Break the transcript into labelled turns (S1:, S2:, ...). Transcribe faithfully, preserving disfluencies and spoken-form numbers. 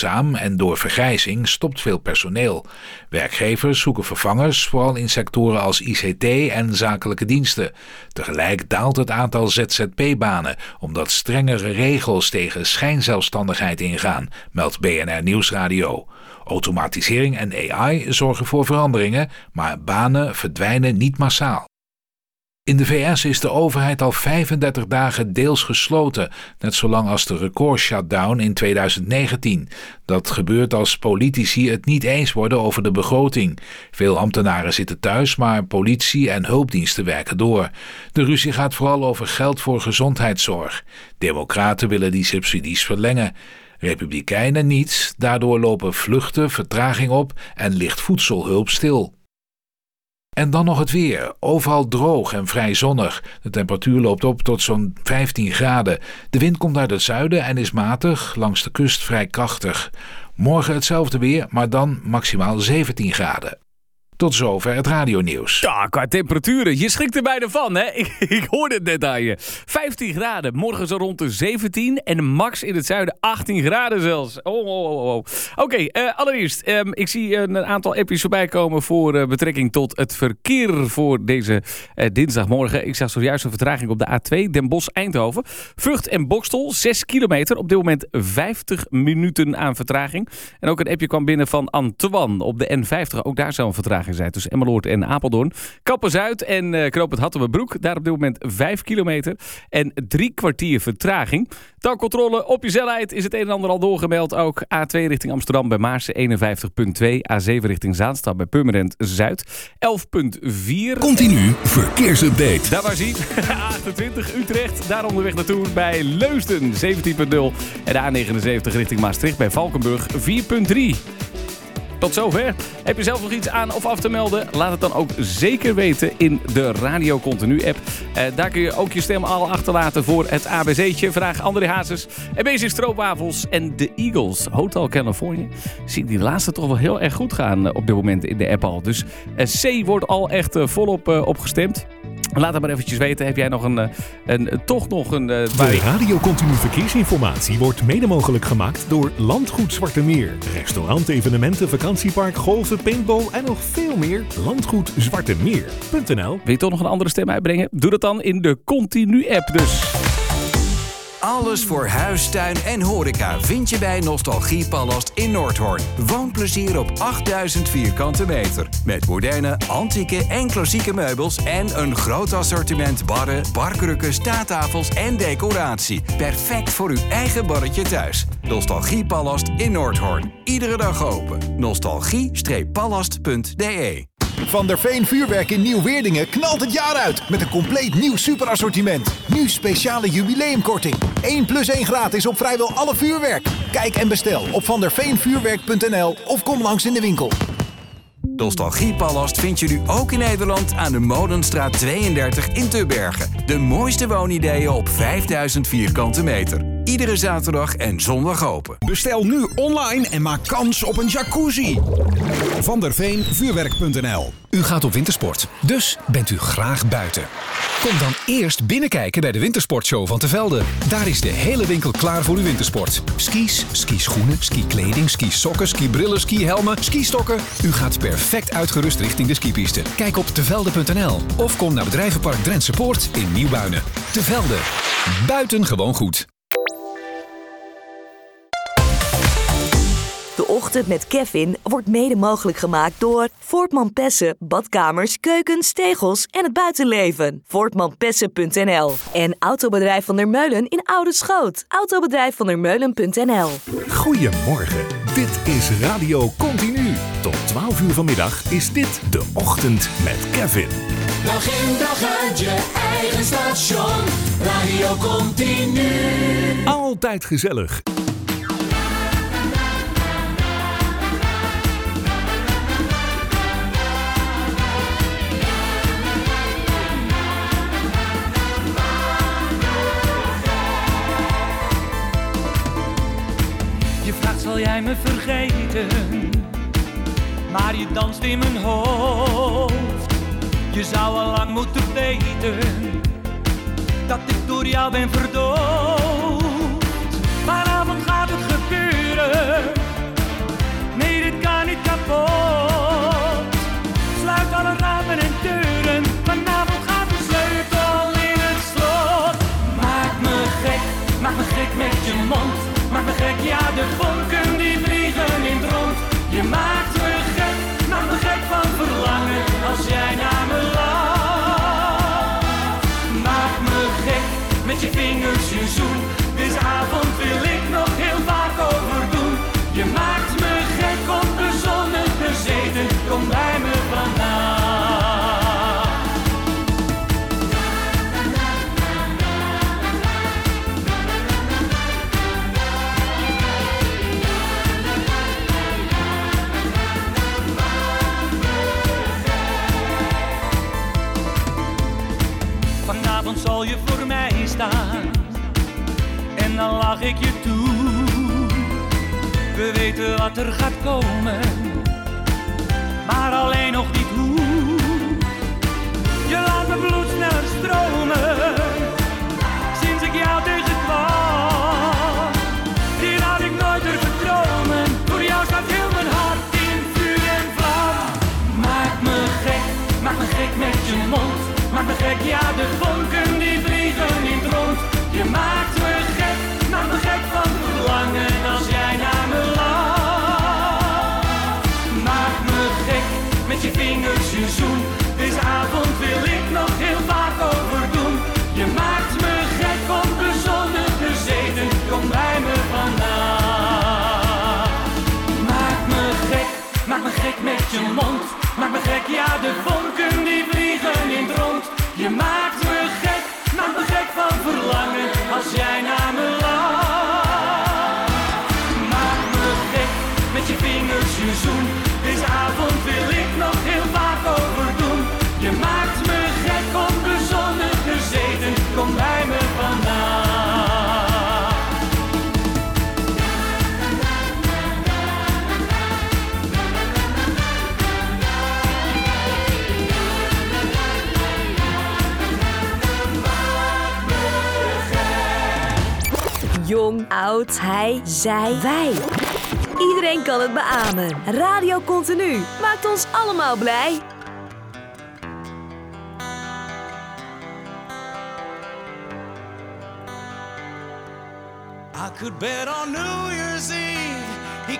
S1: langzaam en door vergrijzing stopt veel personeel. Werkgevers zoeken vervangers, vooral in sectoren als I C T en zakelijke diensten. Tegelijk daalt het aantal Z Z P-banen, omdat strengere regels tegen schijnzelfstandigheid ingaan, meldt B N R Nieuwsradio. Automatisering en A I zorgen voor veranderingen, maar banen verdwijnen niet massaal. In de V S is de overheid al vijfendertig dagen deels gesloten, net zolang als de record-shutdown in tweeduizend negentien. Dat gebeurt als politici het niet eens worden over de begroting. Veel ambtenaren zitten thuis, maar politie en hulpdiensten werken door. De ruzie gaat vooral over geld voor gezondheidszorg. Democraten willen die subsidies verlengen. Republikeinen niet, daardoor lopen vluchten vertraging op en ligt voedselhulp stil. En dan nog het weer. Overal droog en vrij zonnig. De temperatuur loopt op tot zo'n vijftien graden. De wind komt uit het zuiden en is matig, langs de kust vrij krachtig. Morgen hetzelfde weer, maar dan maximaal zeventien graden. Tot zover het radionieuws.
S2: Ja, qua temperaturen. Je schrikt er bijna van, hè? Ik, ik hoorde het net aan je. vijftien graden. Morgen zo rond de zeventien. En max in het zuiden achttien graden zelfs. Oh, oh, oh, oh. Oké, okay, uh, allereerst. Um, ik zie een aantal appjes voorbij komen voor uh, betrekking tot het verkeer voor deze uh, dinsdagmorgen. Ik zag zojuist een vertraging op de A twee. Den Bosch-Eindhoven. Vught en Bokstel. zes kilometer. Op dit moment vijftig minuten aan vertraging. En ook een appje kwam binnen van Antoine op de N vijftig. Ook daar zou een vertraging zijn tussen Emmeloord en Apeldoorn. Kappen-Zuid en uh, Knoop het Hattemerbroek. Daar op dit moment vijf kilometer en drie kwartier vertraging. Taalcontrole op je snelheid is het een en ander al doorgemeld. Ook A twee richting Amsterdam bij Maarsen eenenvijftig komma twee. A zeven richting Zaanstad bij Purmerend Zuid elf komma vier.
S3: Continu verkeersupdate.
S2: Daar was hij. A achtentwintig Utrecht. Daar onderweg naartoe bij Leusden zeventien komma nul. En de A negenenzeventig richting Maastricht bij Valkenburg vier komma drie. Tot zover. Heb je zelf nog iets aan of af te melden? Laat het dan ook zeker weten in de Radio Continu app. Uh, daar kun je ook je stem al achterlaten voor het A B C'tje. Vraag André Hazes en Basic Stroopwafels en de Eagles. Hotel California. Zie ik die laatste toch wel heel erg goed gaan uh, op dit moment in de app al. Dus uh, C wordt al echt uh, volop uh, opgestemd. Laat het maar eventjes weten. Heb jij nog een, een, een toch nog een... Uh,
S3: de Radio Continu verkeersinformatie wordt mede mogelijk gemaakt door Landgoed Zwarte Meer. Restaurant, evenementen, vakantiepark, golfen, paintball en nog veel meer. Landgoed Zwarte Meer punt n l.
S2: Wil je toch nog een andere stem uitbrengen? Doe dat dan in de Continu app dus.
S4: Alles voor huis, tuin en horeca vind je bij Nostalgie Palast in Noordhoorn. Woonplezier op achtduizend vierkante meter. Met moderne, antieke en klassieke meubels en een groot assortiment barren, barkrukken, staattafels en decoratie. Perfect voor uw eigen barretje thuis. Nostalgie Palast in Noordhoorn. Iedere dag open. nostalgie palast punt d e.
S5: Van der Veen Vuurwerk in Nieuw-Weerdingen knalt het jaar uit met een compleet nieuw superassortiment. Nu speciale jubileumkorting. één plus één gratis op vrijwel alle vuurwerk. Kijk en bestel op van der veen vuurwerk punt n l of kom langs in de winkel.
S4: Nostalgie Palast vind je nu ook in Nederland aan de Molenstraat tweeëndertig in Tubbergen. De mooiste woonideeën op vijfduizend vierkante meter. Iedere zaterdag en zondag open.
S6: Bestel nu online en maak kans op een jacuzzi. Van der Veen Vuurwerk punt n l.
S7: U gaat op wintersport, dus bent u graag buiten. Kom dan eerst binnenkijken bij de Wintersportshow van Tevelde. Daar is de hele winkel klaar voor uw wintersport. Skis, skischoenen, skikleding, skisokken, skibrillen, skihelmen, skistokken. U gaat perfect uitgerust richting de skipiste. Kijk op tevelde punt n l of kom naar bedrijvenpark Drentse Poort in Nieuwbuinen. Tevelde. Buiten gewoon goed.
S8: De Ochtend met Kevin wordt mede mogelijk gemaakt door Voortman Pessen, badkamers, keukens, tegels en het buitenleven. voortman pessen punt n l en Autobedrijf Van der Meulen in Oude Schoot. autobedrijf van der meulen punt n l.
S3: Goedemorgen, dit is Radio Continu. Tot twaalf uur vanmiddag is dit De Ochtend met Kevin.
S9: Dag in dag uit je eigen station. Radio Continu.
S3: Altijd gezellig.
S10: Zal jij me vergeten, maar je danst in mijn hoofd. Je zou al lang moeten weten dat ik door jou ben verdoofd. Vanavond gaat het gebeuren, lach ik je toe. We weten wat er gaat komen, maar alleen nog niet hoe. Je laat mijn bloed sneller stromen, sinds ik jou tegenkwam. Hier had ik nooit durven dromen, voor jou staat heel mijn hart in vuur en vlam. Maak me gek, maak me gek met je mond. Maak me gek, ja de vonken die vliegen in het rond. Je maakt me gek, maak me gek van verlangen als jij naar me lacht. Maak me gek, met je vingers je zoen. Deze avond wil ik nog heel vaak overdoen. Je maakt me gek, onbezonnen gezeten, kom bij me vandaag. Maak me gek, maak me gek met je mond. Maak me gek, ja de vonken die vliegen in het rond. Je maakt me gek, maak me gek van verlangen als jij naar me lacht. Maak me gek, met je vingers je zoen. Deze avond wil ik nog heel vaak overdoen. Je maakt me gek, onbezonnen gezeten, kom bij me vandaag.
S8: Jong, oud, hij, zij, wij. Iedereen kan het beamen. Radio Continu maakt ons allemaal blij.
S9: I could bet on New Year's Eve